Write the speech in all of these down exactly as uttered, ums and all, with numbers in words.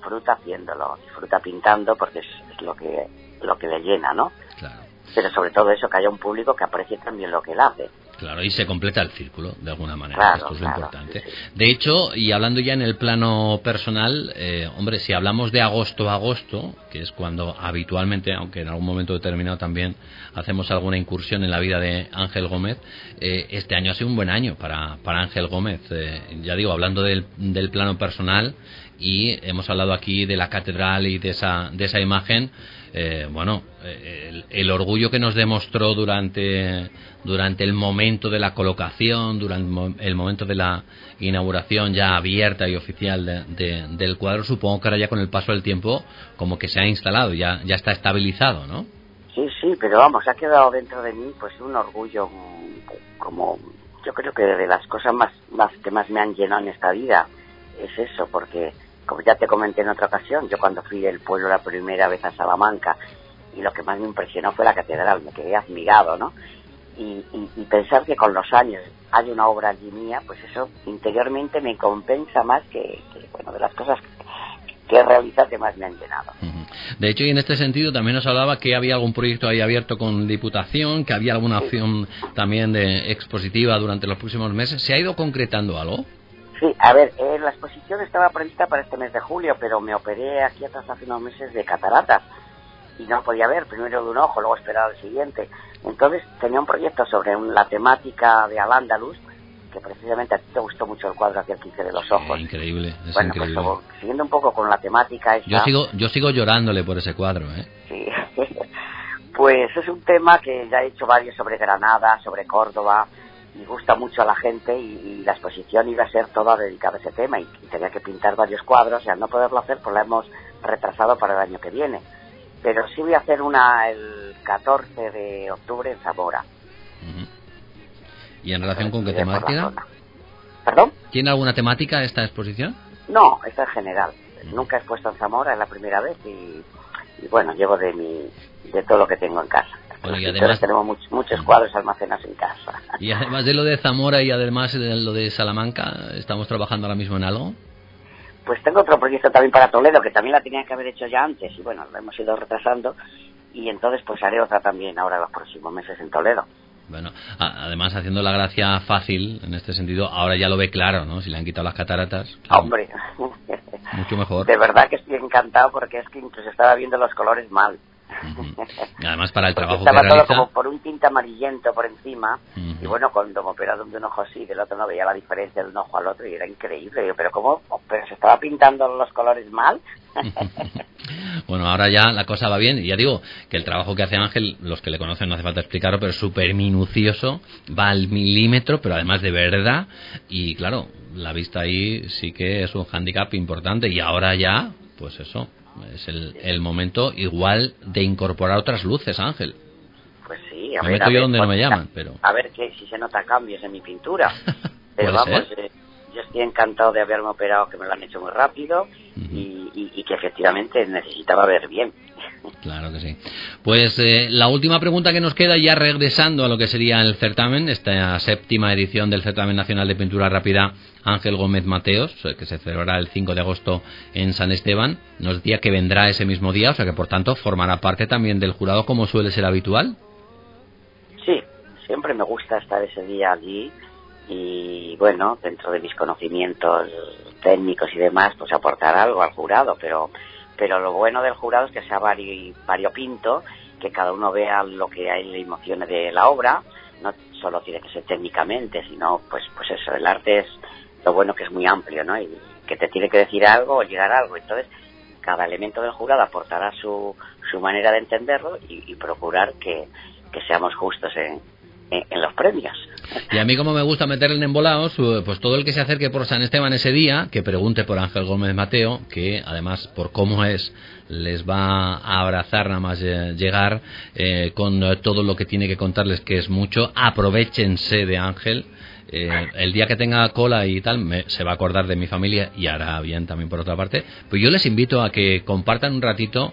disfruta haciéndolo, disfruta pintando porque es, es lo que lo que le llena, ¿no? Claro. Pero sobre todo eso, que haya un público que aprecie también lo que él hace. Claro, y se completa el círculo, de alguna manera, claro, esto es claro, lo importante. Sí, sí. De hecho, y hablando ya en el plano personal, eh, hombre, si hablamos de agosto a agosto, que es cuando habitualmente, aunque en algún momento determinado también hacemos alguna incursión en la vida de Ángel Gómez, eh, este año ha sido un buen año para, para Ángel Gómez. Eh, ya digo, hablando del, del plano personal, y hemos hablado aquí de la catedral y de esa, de esa imagen. Eh, bueno, el, el orgullo que nos demostró durante durante el momento de la colocación, durante el momento de la inauguración ya abierta y oficial de, de, del cuadro, supongo que ahora ya con el paso del tiempo como que se ha instalado, ya ya está estabilizado, ¿no? Sí, sí, pero vamos, ha quedado dentro de mí pues un orgullo, como yo creo que de las cosas más, más que más me han llenado en esta vida es eso, porque como ya te comenté en otra ocasión, yo cuando fui del pueblo la primera vez a Salamanca, y lo que más me impresionó fue la catedral, me quedé admirado, ¿no? Y, y, y pensar que con los años hay una obra allí mía, pues eso interiormente me compensa más que, que bueno, de las cosas que, que he realizado que más me han llenado. De hecho, y en este sentido también nos hablaba que había algún proyecto ahí abierto con Diputación, que había alguna opción también de expositiva durante los próximos meses. ¿Se ha ido concretando algo? Sí, a ver, eh, la exposición estaba prevista para este mes de julio, pero me operé aquí atrás hace unos meses de cataratas y no podía ver, primero de un ojo, luego esperaba el siguiente. Entonces tenía un proyecto sobre un, la temática de Al-Ándalus, que precisamente a ti te gustó mucho el cuadro aquí, el quince de los ojos. Sí, increíble, es bueno, increíble. Pues, como, siguiendo un poco con la temática esa... Yo sigo, yo sigo llorándole por ese cuadro, ¿eh? Sí, pues es un tema que ya he hecho varios sobre Granada, sobre Córdoba, y gusta mucho a la gente, y, y la exposición iba a ser toda dedicada a ese tema, y, y tenía que pintar varios cuadros, y al no poderlo hacer pues la hemos retrasado para el año que viene, pero sí voy a hacer una el catorce de octubre en Zamora. Uh-huh. ¿Y en relación con qué temática? ¿Perdón? ¿Tiene alguna temática esta exposición? No, esta en general. Uh-huh. Nunca he expuesto en Zamora, es la primera vez, y, y bueno, llevo de mi de todo lo que tengo en casa. Bueno, y además tenemos muchos, muchos cuadros almacenados en casa. Y además de lo de Zamora y además de lo de Salamanca, ¿estamos trabajando ahora mismo en algo? Pues tengo otro proyecto también para Toledo, que también la tenía que haber hecho ya antes, y bueno, lo hemos ido retrasando, y entonces pues haré otra también ahora los próximos meses en Toledo. Bueno, además haciendo la gracia fácil, en este sentido, ahora ya lo ve claro, ¿no? Si le han quitado las cataratas. Claro, hombre, mucho mejor. De verdad que estoy encantado, porque es que incluso estaba viendo los colores mal. Uh-huh. Y además para el porque trabajo estaba que todo realiza... como por un tinte amarillento por encima, uh-huh. Y bueno, cuando me operaron de un ojo así, del otro no veía la diferencia de un ojo al otro, y era increíble. Yo, pero ¿cómo? ¿Pero se estaba pintando los colores mal? Bueno, ahora ya la cosa va bien, y ya digo que el trabajo que hace Ángel, los que le conocen no hace falta explicarlo, pero es súper minucioso, va al milímetro, pero además de verdad, y claro, la vista ahí sí que es un hándicap importante, y ahora ya, pues eso, es el, el momento igual de incorporar otras luces, Ángel. Pues sí, a me ver, meto a yo ver, donde pues, no me llaman, pero... A ver que, si se nota cambios en mi pintura. Pero ¿Puede vamos, ser? Eh, yo estoy encantado de haberme operado, que me lo han hecho muy rápido, uh-huh. y, y, y que efectivamente necesitaba ver bien. Claro que sí. Pues eh, la última pregunta que nos queda, ya regresando a lo que sería el certamen, esta séptima edición del Certamen Nacional de Pintura Rápida Ángel Gómez Mateos, que se celebrará el cinco de agosto en San Esteban, nos decía que vendrá ese mismo día, o sea que por tanto formará parte también del jurado, como suele ser habitual. Sí, siempre me gusta estar ese día allí, y bueno, dentro de mis conocimientos técnicos y demás, pues aportar algo al jurado, pero pero lo bueno del jurado es que sea vari, variopinto, que cada uno vea lo que hay, le emocione de la obra, no solo tiene que ser técnicamente, sino pues pues eso, el arte es lo bueno, que es muy amplio, ¿no? Y que te tiene que decir algo o llegar a algo, entonces cada elemento del jurado aportará su su manera de entenderlo, y, y procurar que, que seamos justos en en los premios. Y a mí, como me gusta meterle en embolados, pues todo el que se acerque por San Esteban ese día, que pregunte por Ángel Gómez Mateo, que además por cómo es, les va a abrazar nada más llegar, eh, con todo lo que tiene que contarles, que es mucho. Aprovéchense de Ángel. Eh, el día que tenga cola y tal, me, se va a acordar de mi familia, y hará bien también por otra parte. Pues yo les invito a que compartan un ratito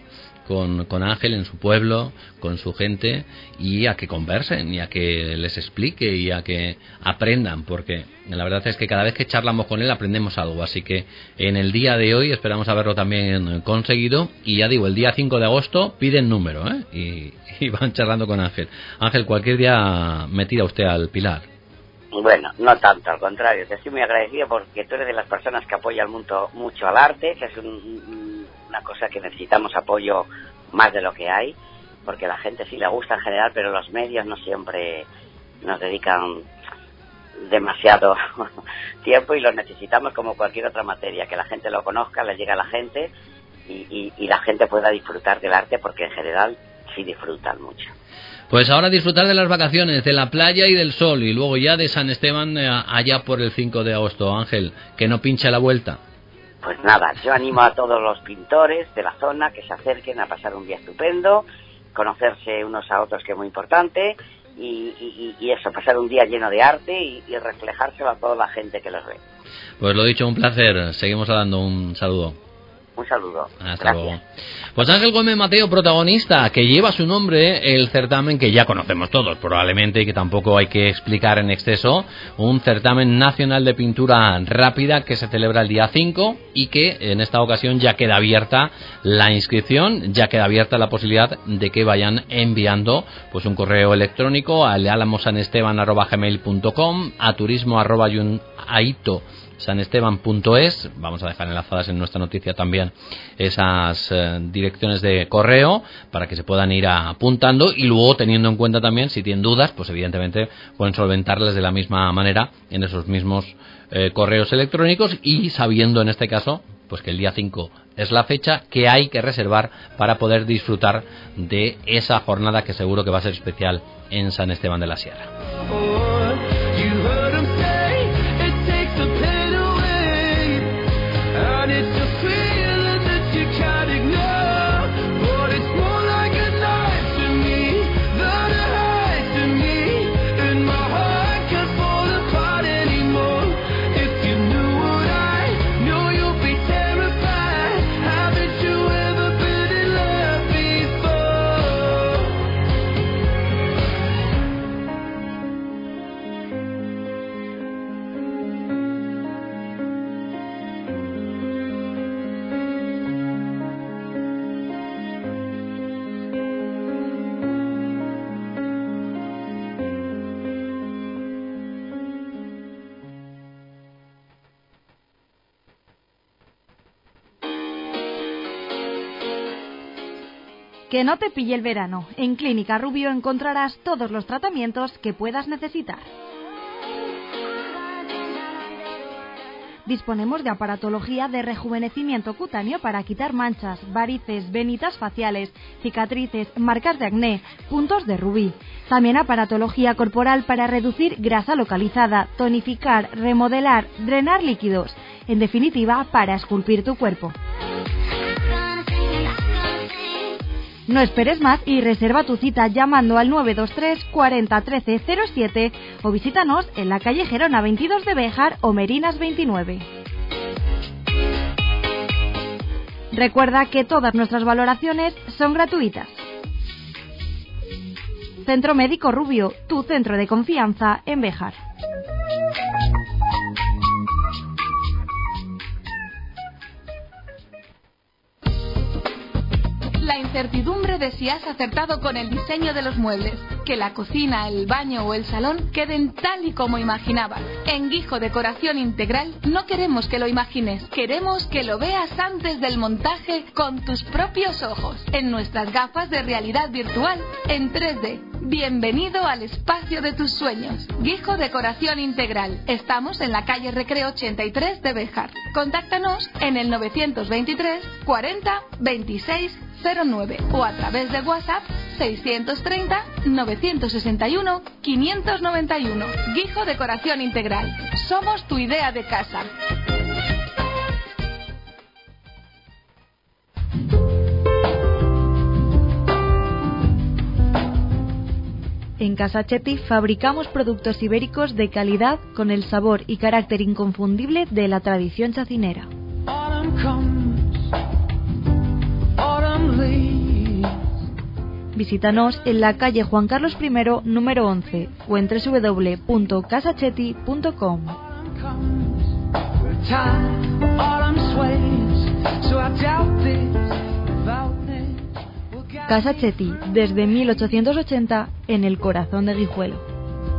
con, con Ángel en su pueblo, con su gente, y a que conversen, y a que les explique, y a que aprendan, porque la verdad es que cada vez que charlamos con él aprendemos algo. Así que en el día de hoy esperamos haberlo también conseguido, y ya digo, el día cinco de agosto piden número, ¿eh? y, y van charlando con Ángel. Ángel, cualquier día me tira usted al Pilar. Bueno, no tanto, al contrario, te estoy muy agradecido porque tú eres de las personas que apoya el mundo mucho al arte, que es un, una cosa que necesitamos apoyo más de lo que hay, porque a la gente sí le gusta en general, pero los medios no siempre nos dedican demasiado tiempo y lo necesitamos como cualquier otra materia, que la gente lo conozca, le llegue a la gente y, y, y la gente pueda disfrutar del arte, porque en general sí disfrutan mucho. Pues ahora disfrutar de las vacaciones, de la playa y del sol, y luego ya de San Esteban eh, allá por el cinco de agosto. Ángel, que no pinche la vuelta. Pues nada, yo animo a todos los pintores de la zona que se acerquen a pasar un día estupendo, conocerse unos a otros, que es muy importante, y, y, y eso, pasar un día lleno de arte y, y reflejárselo a toda la gente que los ve. Pues lo dicho, un placer. Seguimos hablando. Un saludo. Un saludo. Hasta Gracias. luego. Pues Ángel Gómez Mateo, protagonista, que lleva su nombre el certamen que ya conocemos todos, probablemente, y que tampoco hay que explicar en exceso, un certamen nacional de pintura rápida que se celebra el día cinco y que en esta ocasión ya queda abierta la inscripción, ya queda abierta la posibilidad de que vayan enviando pues un correo electrónico a lealamosanesteban arroba gmail punto com, a turismo arroba aito sanesteban punto es. Vamos a dejar enlazadas en nuestra noticia también esas eh, direcciones de correo para que se puedan ir apuntando, y luego, teniendo en cuenta también, si tienen dudas, pues evidentemente pueden solventarlas de la misma manera en esos mismos eh, correos electrónicos, y sabiendo en este caso pues que el día cinco es la fecha que hay que reservar para poder disfrutar de esa jornada que seguro que va a ser especial en San Esteban de la Sierra. Que no te pille el verano. En Clínica Rubio encontrarás todos los tratamientos que puedas necesitar. Disponemos de aparatología de rejuvenecimiento cutáneo para quitar manchas, varices, venitas faciales, cicatrices, marcas de acné, puntos de rubí. También aparatología corporal para reducir grasa localizada, tonificar, remodelar, drenar líquidos. En definitiva, para esculpir tu cuerpo. No esperes más y reserva tu cita llamando al nueve dos tres cuarenta trece cero siete o visítanos en la calle Gerona veintidós de Béjar o Merinas veintinueve. Recuerda que todas nuestras valoraciones son gratuitas. Centro Médico Rubio, tu centro de confianza en Béjar. La incertidumbre de si has acertado con el diseño de los muebles, que la cocina, el baño o el salón queden tal y como imaginabas. En Guijo Decoración Integral no queremos que lo imagines, queremos que lo veas antes del montaje con tus propios ojos, en nuestras gafas de realidad virtual, en tres D. Bienvenido al espacio de tus sueños. Guijo Decoración Integral. Estamos en la calle Recreo ochenta y tres de Béjar. Contáctanos en el novecientos veintitrés cuarenta veintiséis cero nueve o a través de WhatsApp seiscientos treinta novecientos sesenta y uno quinientos noventa y uno. Guijo Decoración Integral. Somos tu idea de casa. En Casa Chepi fabricamos productos ibéricos de calidad con el sabor y carácter inconfundible de la tradición chacinera. Autumn comes, autumn leaves. Visítanos en la calle Juan Carlos primero, número once, o en doble u doble u doble u punto casachetti punto com. Casa Chetti, desde mil ochocientos ochenta, en el corazón de Guijuelo.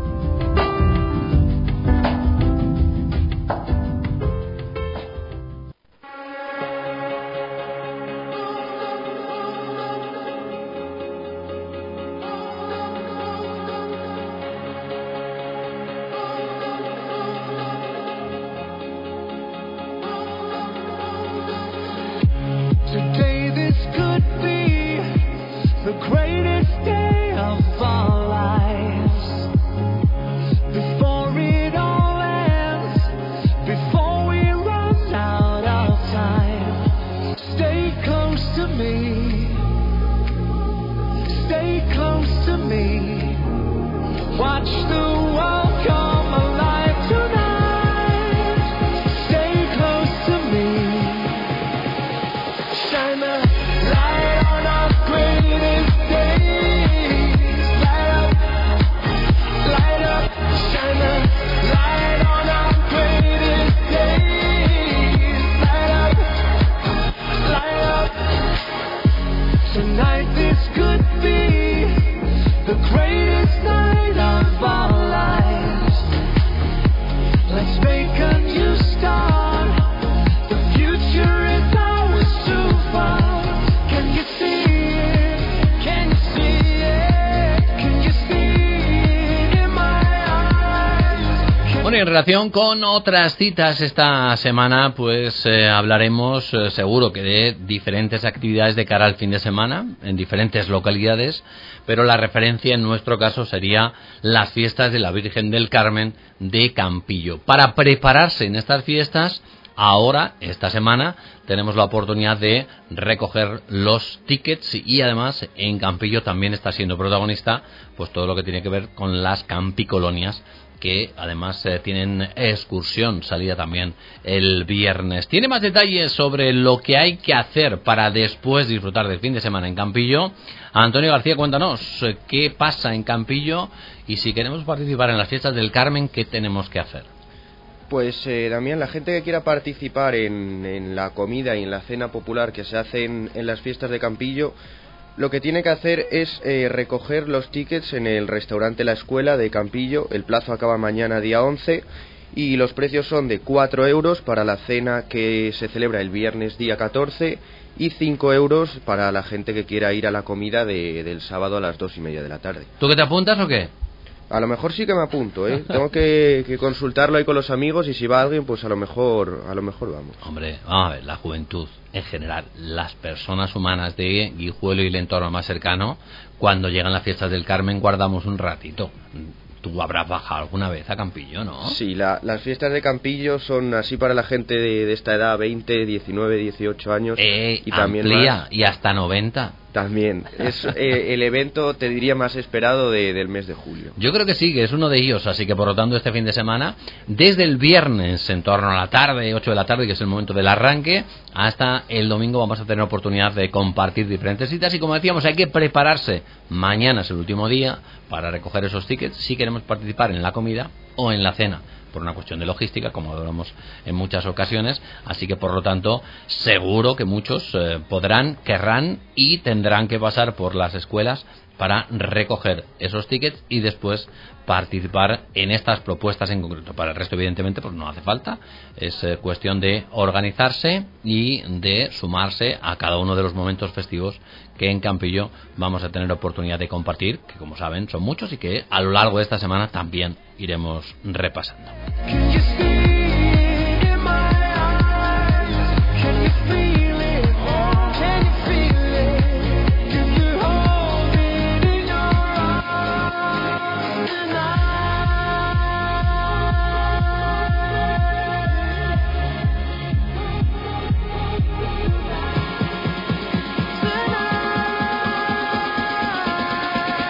En relación con otras citas esta semana, pues eh, hablaremos eh, seguro que de diferentes actividades de cara al fin de semana en diferentes localidades, pero la referencia en nuestro caso sería las fiestas de la Virgen del Carmen de Campillo. Para prepararse en estas fiestas, ahora, esta semana, tenemos la oportunidad de recoger los tickets y además en Campillo también está siendo protagonista pues todo lo que tiene que ver con las campicolonias, que además eh, tienen excursión, salida también el viernes. Tiene más detalles sobre lo que hay que hacer para después disfrutar del fin de semana en Campillo. Antonio García, cuéntanos eh, qué pasa en Campillo y si queremos participar en las fiestas del Carmen, ¿qué tenemos que hacer? Pues eh, Damián, la gente que quiera participar en, en la comida y en la cena popular que se hace en, en las fiestas de Campillo, lo que tiene que hacer es eh, recoger los tickets en el restaurante La Escuela de Campillo. El plazo acaba mañana día once y los precios son de cuatro euros para la cena que se celebra el viernes día catorce y cinco euros para la gente que quiera ir a la comida de, del sábado a las dos y media de la tarde. ¿Tú que te apuntas o qué? A lo mejor sí que me apunto, ¿eh? Tengo que, que consultarlo ahí con los amigos y si va alguien, pues a lo mejor a lo mejor vamos. Hombre, vamos a ver, la juventud en general, las personas humanas de Guijuelo y el entorno más cercano, cuando llegan las fiestas del Carmen guardamos un ratito. Tú habrás bajado alguna vez a Campillo, ¿no? Sí, la, las fiestas de Campillo son así para la gente de, de esta edad, veinte, diecinueve, dieciocho años. Eh, y también amplía, más. Y hasta noventa. También, es eh, el evento, te diría, más esperado de, del mes de julio. Yo creo que sí, que es uno de ellos, así que por lo tanto este fin de semana, desde el viernes en torno a la tarde, ocho de la tarde, que es el momento del arranque, hasta el domingo vamos a tener oportunidad de compartir diferentes citas y como decíamos, hay que prepararse. Mañana es el último día para recoger esos tickets si queremos participar en la comida o en la cena, por una cuestión de logística, como hablamos en muchas ocasiones, así que por lo tanto seguro que muchos eh, podrán, querrán y tendrán que pasar por las escuelas para recoger esos tickets y después participar en estas propuestas en concreto. Para el resto, evidentemente, pues no hace falta, es eh, cuestión de organizarse y de sumarse a cada uno de los momentos festivos que en Campillo vamos a tener oportunidad de compartir, que como saben son muchos y que a lo largo de esta semana también iremos repasando.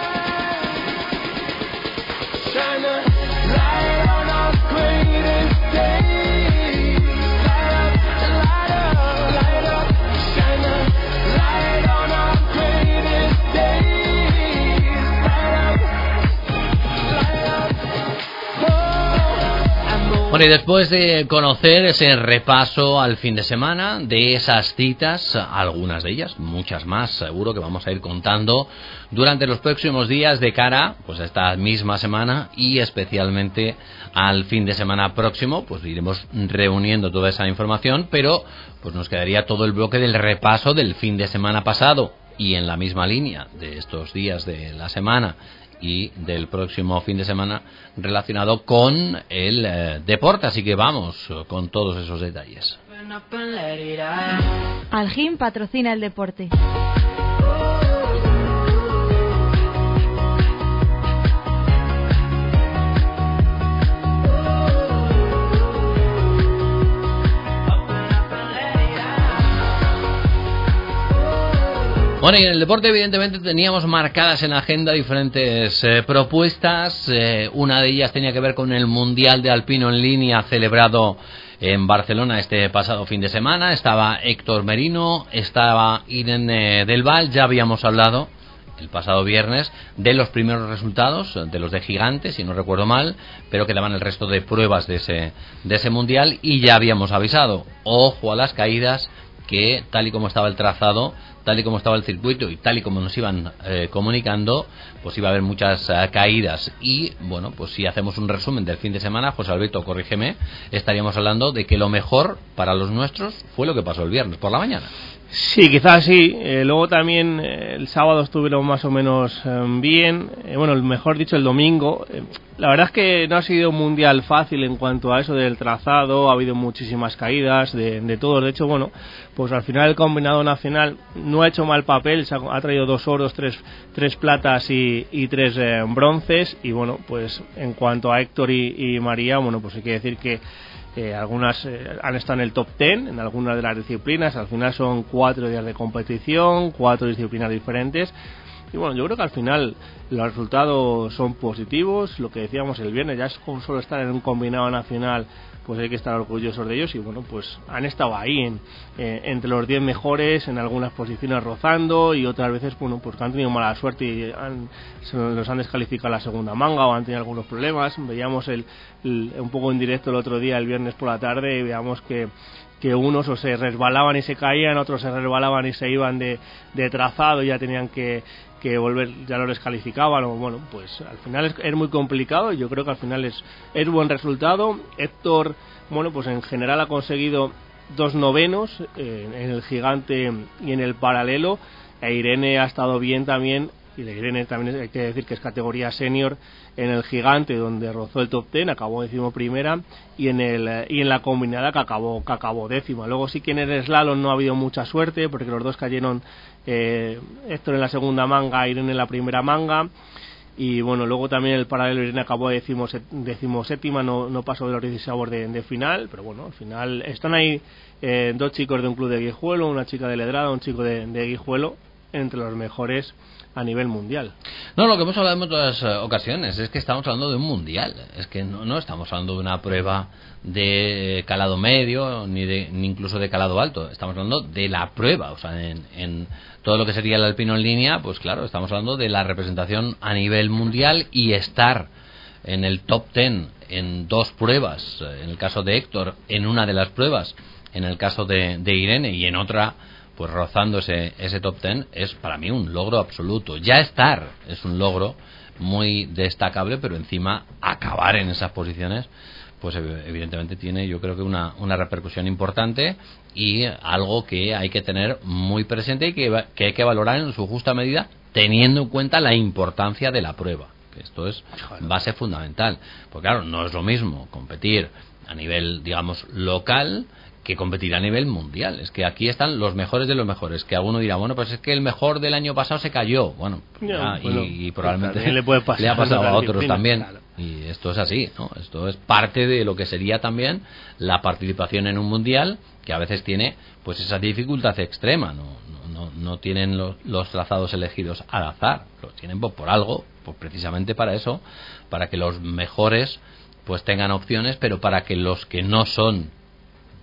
Shine a light on our greatest day. Bueno, y después de conocer ese repaso al fin de semana de esas citas, algunas de ellas, muchas más, seguro que vamos a ir contando durante los próximos días de cara pues a esta misma semana y especialmente al fin de semana próximo, pues iremos reuniendo toda esa información, pero pues nos quedaría todo el bloque del repaso del fin de semana pasado y en la misma línea de estos días de la semana y del próximo fin de semana relacionado con el eh, deporte, así que vamos con todos esos detalles. Algin patrocina el deporte. Bueno, y en el deporte evidentemente teníamos marcadas en la agenda diferentes eh, propuestas. Eh, una de ellas tenía que ver con el Mundial de Alpino en línea celebrado en Barcelona este pasado fin de semana. Estaba Héctor Merino, estaba Irene Del Val. Ya habíamos hablado el pasado viernes de los primeros resultados, de los de gigantes, si no recuerdo mal, pero quedaban el resto de pruebas de ese, de ese Mundial y ya habíamos avisado, ojo a las caídas, que tal y como estaba el trazado, tal y como estaba el circuito y tal y como nos iban eh, comunicando, pues iba a haber muchas uh, caídas. Y bueno, pues si hacemos un resumen del fin de semana, José Alberto, corrígeme, estaríamos hablando de que lo mejor para los nuestros fue lo que pasó el viernes por la mañana. Sí, quizás sí. Eh, luego también eh, el sábado estuvieron más o menos eh, bien. Eh, bueno, mejor dicho, el domingo. Eh, la verdad es que no ha sido un mundial fácil en cuanto a eso del trazado. Ha habido muchísimas caídas de, de todos. De hecho, bueno, pues al final el combinado nacional no ha hecho mal papel. Se ha, ha traído dos oros, tres, tres platas y, y tres eh, bronces. Y bueno, pues en cuanto a Héctor y, y María, bueno, pues hay que decir que Eh, algunas eh, han estado en el top ten en algunas de las disciplinas. Al final son cuatro días de competición, cuatro disciplinas diferentes y bueno, yo creo que al final los resultados son positivos. Lo que decíamos el viernes, ya es con solo estar en un combinado nacional, pues hay que estar orgullosos de ellos y bueno, pues han estado ahí en, eh, entre los diez mejores, en algunas posiciones rozando y otras veces, bueno, pues que han tenido mala suerte y han, se los han descalificado la segunda manga o han tenido algunos problemas. Veíamos el, el, un poco en directo el otro día, el viernes por la tarde, y veíamos que que unos o se resbalaban y se caían, otros se resbalaban y se iban de, de trazado y ya tenían que, que volver, ya lo descalificaban. O bueno, pues al final es, es muy complicado y yo creo que al final es, es buen resultado. Héctor, bueno, pues en general ha conseguido dos novenos eh, en el gigante y en el paralelo, e Irene ha estado bien también. Y de Irene también hay que decir que es categoría senior en el gigante, donde rozó el top ten, acabó décimo primera, y en el y en la combinada que acabó que acabó décima. Luego sí que en el slalom no ha habido mucha suerte, porque los dos cayeron, eh, Héctor en la segunda manga, Irene en la primera manga. Y bueno, luego también el paralelo Irene acabó décimo, décimo séptima, no, no pasó de los dieciséis de, de final, pero bueno, al final están ahí eh, dos chicos de un club de Guijuelo, una chica de Ledrada, un chico de, de Guijuelo, entre los mejores a nivel mundial. No, lo que hemos hablado en otras ocasiones es que estamos hablando de un mundial, es que no, no estamos hablando de una prueba de calado medio ni de ni incluso de calado alto, estamos hablando de la prueba, o sea, en, en todo lo que sería el alpino en línea, pues claro, estamos hablando de la representación a nivel mundial y estar en el top ten en dos pruebas, en el caso de Héctor, en una de las pruebas, en el caso de, de Irene y en otra pues rozando ese, ese top ten, es para mí un logro absoluto. Ya estar es un logro muy destacable, pero encima acabar en esas posiciones, pues evidentemente tiene, yo creo que una, una repercusión importante y algo que hay que tener muy presente y que, que hay que valorar en su justa medida, teniendo en cuenta la importancia de la prueba, que esto es base fundamental. Porque claro, no es lo mismo competir a nivel, digamos, local que competir a nivel mundial. Es que aquí están los mejores de los mejores, que alguno dirá, bueno, pues es que el mejor del año pasado se cayó, bueno, no, ya, bueno y, y probablemente le, puede pasar le ha pasado a otros también, claro. Y esto es así, ¿no? Esto es parte de lo que sería también la participación en un mundial, que a veces tiene pues esa dificultad extrema, no, no, no, no tienen los, los trazados elegidos al azar, los tienen por, por algo, pues precisamente para eso, para que los mejores pues tengan opciones, pero para que los que no son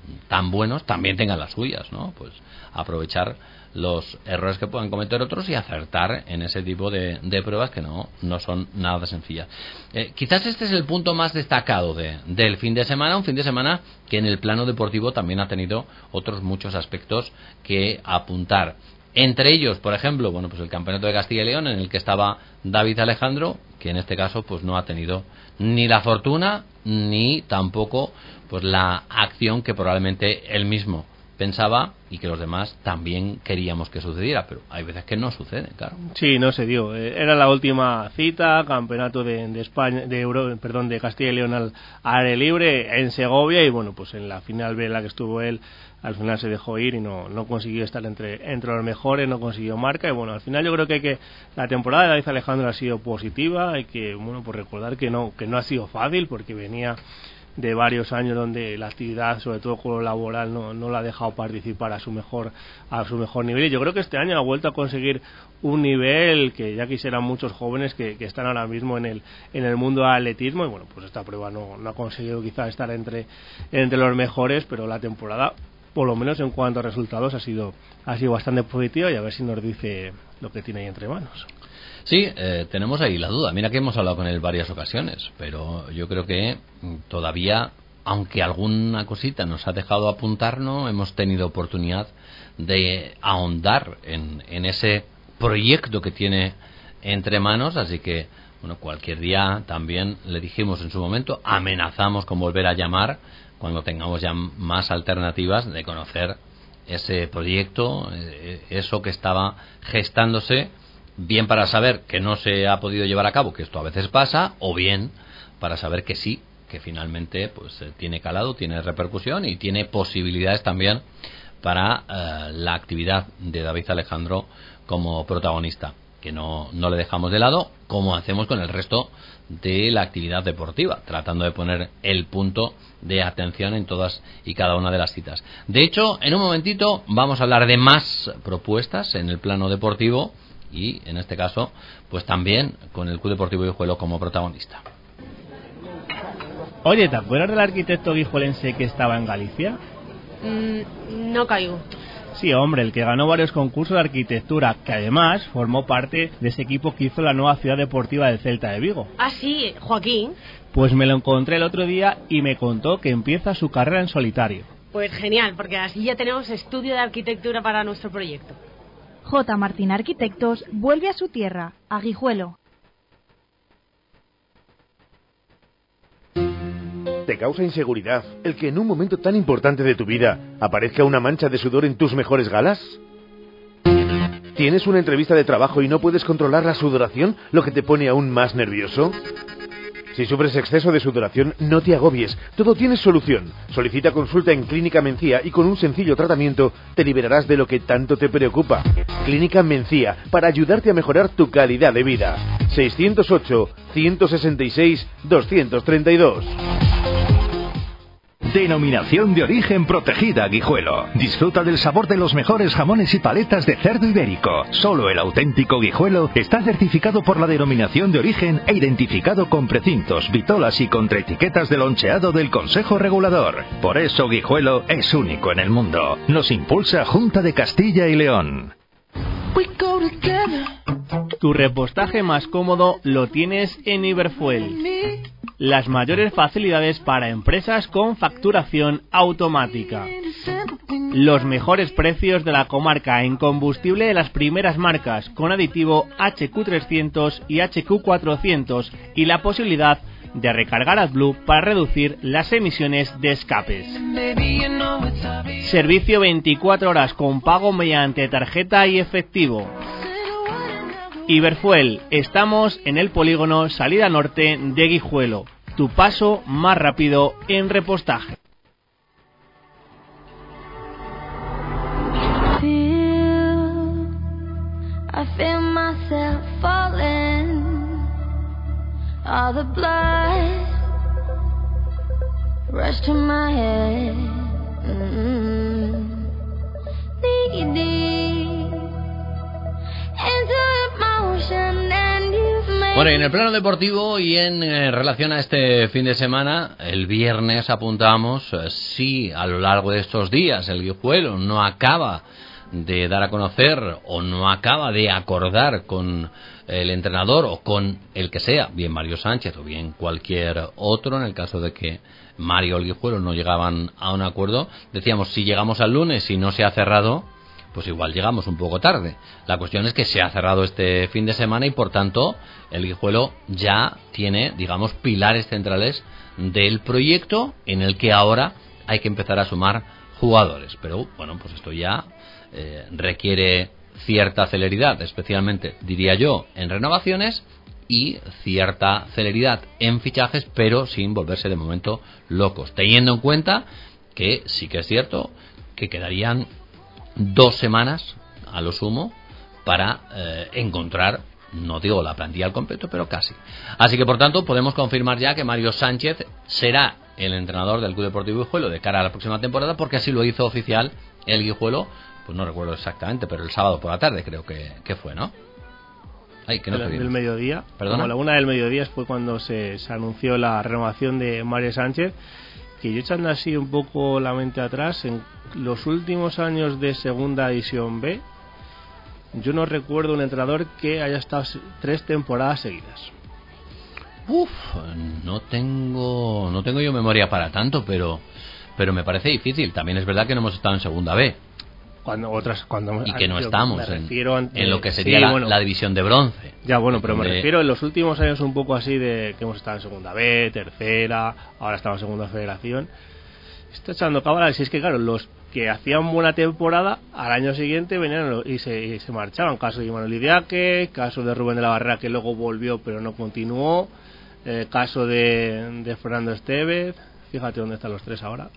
tan buenos también tengan las suyas, ¿no? Pues aprovechar los errores que puedan cometer otros y acertar en ese tipo de, de pruebas que no, no son nada sencillas. Eh, quizás este es el punto más destacado de, del fin de semana, un fin de semana que en el plano deportivo también ha tenido otros muchos aspectos que apuntar. Entre ellos, por ejemplo, bueno, pues el Campeonato de Castilla y León, en el que estaba David Alejandro, que en este caso pues no ha tenido ni la fortuna ni tampoco pues la acción que probablemente él mismo pensaba y que los demás también queríamos que sucediera, pero hay veces que no sucede, claro. Sí, no se dio. Era la última cita, campeonato de, de España, de Euro, perdón, de Castilla y León al aire libre en Segovia, y bueno, pues en la final en la que estuvo él, al final se dejó ir y no, no consiguió estar entre, entre los mejores, no consiguió marca, y bueno, al final yo creo que, hay que la temporada de David Alejandro ha sido positiva, hay que, bueno, pues recordar que no, que no ha sido fácil, porque venía de varios años donde la actividad, sobre todo con lo laboral, no, no la ha dejado participar a su mejor a su mejor nivel, y yo creo que este año ha vuelto a conseguir un nivel que ya quisieran muchos jóvenes que, que están ahora mismo en el en el mundo del atletismo, y bueno, pues esta prueba no, no ha conseguido quizás estar entre entre los mejores, pero la temporada, por lo menos en cuanto a resultados, ha sido ha sido bastante positiva, y a ver si nos dice lo que tiene ahí entre manos. Sí, eh, tenemos ahí la duda. Mira que hemos hablado con él varias ocasiones, pero yo creo que todavía, aunque alguna cosita nos ha dejado apuntar, no hemos tenido oportunidad de ahondar en, en ese proyecto que tiene entre manos, así que bueno, cualquier día también le dijimos en su momento, amenazamos con volver a llamar cuando tengamos ya más alternativas de conocer ese proyecto, eh, eso que estaba gestándose, bien para saber que no se ha podido llevar a cabo, que esto a veces pasa, o bien para saber que sí, que finalmente pues eh, tiene calado, tiene repercusión y tiene posibilidades también para eh, la actividad de David Alejandro como protagonista, que no, no le dejamos de lado, como hacemos con el resto de la actividad deportiva, tratando de poner el punto de atención en todas y cada una de las citas. De hecho, en un momentito vamos a hablar de más propuestas en el plano deportivo, y en este caso pues también con el Club Deportivo Guijuelo como protagonista. Oye, ¿te acuerdas del arquitecto guijuelense que estaba en Galicia? Mm, no caigo. Sí, hombre, el que ganó varios concursos de arquitectura, que además formó parte de ese equipo que hizo la nueva ciudad deportiva del Celta de Vigo. Ah, sí, Joaquín. Pues me lo encontré el otro día y me contó que empieza su carrera en solitario. Pues genial, porque así ya tenemos estudio de arquitectura para nuestro proyecto. J. Martín Arquitectos vuelve a su tierra, a Guijuelo. ¿Te causa inseguridad el que en un momento tan importante de tu vida aparezca una mancha de sudor en tus mejores galas? ¿Tienes una entrevista de trabajo y no puedes controlar la sudoración, lo que te pone aún más nervioso? Si sufres exceso de sudoración, no te agobies, todo tiene solución. Solicita consulta en Clínica Mencía y con un sencillo tratamiento te liberarás de lo que tanto te preocupa. Clínica Mencía, para ayudarte a mejorar tu calidad de vida. seiscientos ocho, ciento sesenta y seis, doscientos treinta y dos. Denominación de origen protegida Guijuelo. Disfruta del sabor de los mejores jamones y paletas de cerdo ibérico. Solo el auténtico Guijuelo está certificado por la denominación de origen e identificado con precintos, vitolas y contraetiquetas de loncheado del Consejo Regulador. Por eso Guijuelo es único en el mundo. Nos impulsa Junta de Castilla y León. Tu repostaje más cómodo lo tienes en Iberfuel. Las mayores facilidades para empresas con facturación automática. Los mejores precios de la comarca en combustible de las primeras marcas, con aditivo H Q trescientos y H Q cuatrocientos, y la posibilidad de recargar AdBlue para reducir las emisiones de escapes. Servicio veinticuatro horas con pago mediante tarjeta y efectivo. Iberfuel, estamos en el polígono Salida Norte de Guijuelo, tu paso más rápido en repostaje. I feel myself falling, all the blood rush to my head, mm-hmm. Knee deep into emotion, and you've made Bueno, y en el plano deportivo y en eh, relación a este fin de semana, el viernes apuntamos, eh, si a lo largo de estos días el Guijuelo no acaba de dar a conocer o no acaba de acordar con el entrenador o con el que sea, bien Mario Sánchez o bien cualquier otro, en el caso de que Mario o el Guijuelo no llegaban a un acuerdo, decíamos, si llegamos al lunes y no se ha cerrado, pues igual llegamos un poco tarde. La cuestión es que se ha cerrado este fin de semana y por tanto el Guijuelo ya tiene, digamos, pilares centrales del proyecto en el que ahora hay que empezar a sumar jugadores. Pero bueno, pues esto ya eh, requiere cierta celeridad, especialmente, diría yo, en renovaciones y cierta celeridad en fichajes, pero sin volverse de momento locos, teniendo en cuenta que sí que es cierto que quedarían dos semanas a lo sumo para eh, encontrar, no digo la plantilla al completo, pero casi. Así que por tanto podemos confirmar ya que Mario Sánchez será el entrenador del Club Deportivo Guijuelo de cara a la próxima temporada, porque así lo hizo oficial el Guijuelo, pues no recuerdo exactamente, pero el sábado por la tarde creo que, que fue, ¿no? Ay, que no el, del mediodía. ¿Perdona? Como la una del mediodía fue cuando se, se anunció la renovación de Mario Sánchez, que yo echando así un poco la mente atrás, en los últimos años de Segunda División B, yo no recuerdo un entrenador que haya estado tres temporadas seguidas. Uf, no tengo no tengo yo memoria para tanto, pero pero me parece difícil. También es verdad que no hemos estado en Segunda B. Cuando otras cuando y que no estamos en, en, en lo que sería sí, la, bueno, la división de bronce. Ya, bueno, pero donde... me refiero en los últimos años un poco así de que hemos estado en Segunda B, Tercera, ahora estamos en Segunda Federación. Está echando cábala, si es que claro, los que hacían buena temporada al año siguiente venían y se, y se marchaban. Caso de Imanol Idiaque, caso de Rubén de la Barrera, que luego volvió pero no continuó, eh, caso de, de Fernando Estevez. Fíjate dónde están los tres ahora.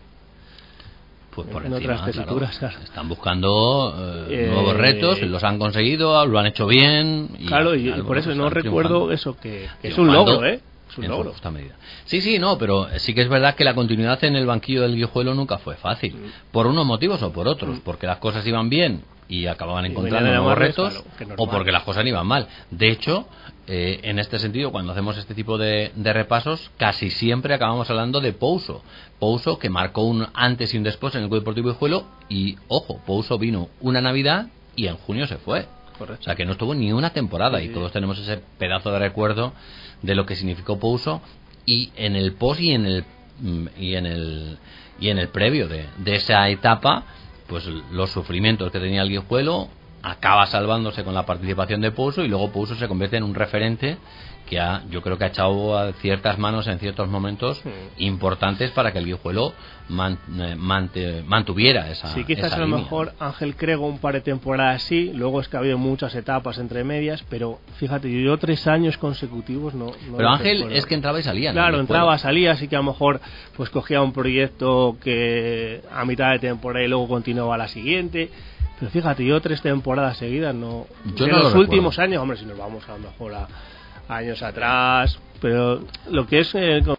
Pues por en encima, otras tesituras, claro. Claro. Están buscando eh, eh, nuevos retos, los han conseguido, lo han hecho bien. Y claro, y, y por eso no recuerdo eso, que, que es un logro, ¿eh? Es un logro. Medida. Sí, sí, no, pero sí que es verdad que la continuidad en el banquillo del Guijuelo nunca fue fácil. Mm. Por unos motivos o por otros. Mm. Porque las cosas iban bien y acababan encontrando nuevos retos, claro, o porque las cosas iban mal. De hecho, eh, en este sentido, cuando hacemos este tipo de, de repasos, casi siempre acabamos hablando de Pouso. Pouso, que marcó un antes y un después en el Club Deportivo Guijuelo, y ojo, Pouso vino una Navidad y en junio se fue. Correcto. O sea que no estuvo ni una temporada, sí, y todos tenemos ese pedazo de recuerdo de lo que significó Pouso, y en el post y en el y en el y en el previo de, de esa etapa, pues los sufrimientos que tenía el Guijuelo, acaba salvándose con la participación de Pouso, y luego Pouso se convierte en un referente que ha, yo creo que ha echado a ciertas manos en ciertos momentos mm. importantes para que el Guijuelo man, mante, mantuviera esa sí, quizás esa a lo línea. Mejor Ángel Crego un par de temporadas sí, luego es que ha habido muchas etapas entre medias, pero fíjate, yo tres años consecutivos no, no pero Ángel recuerdo. Es que entraba y salía, claro, entraba, salía, así que a lo mejor pues cogía un proyecto que a mitad de temporada y luego continuaba la siguiente. Pero fíjate, yo tres temporadas seguidas no. Yo en no los lo últimos recuerdo. años, hombre, si nos vamos a lo mejor a años atrás, pero lo que es eh,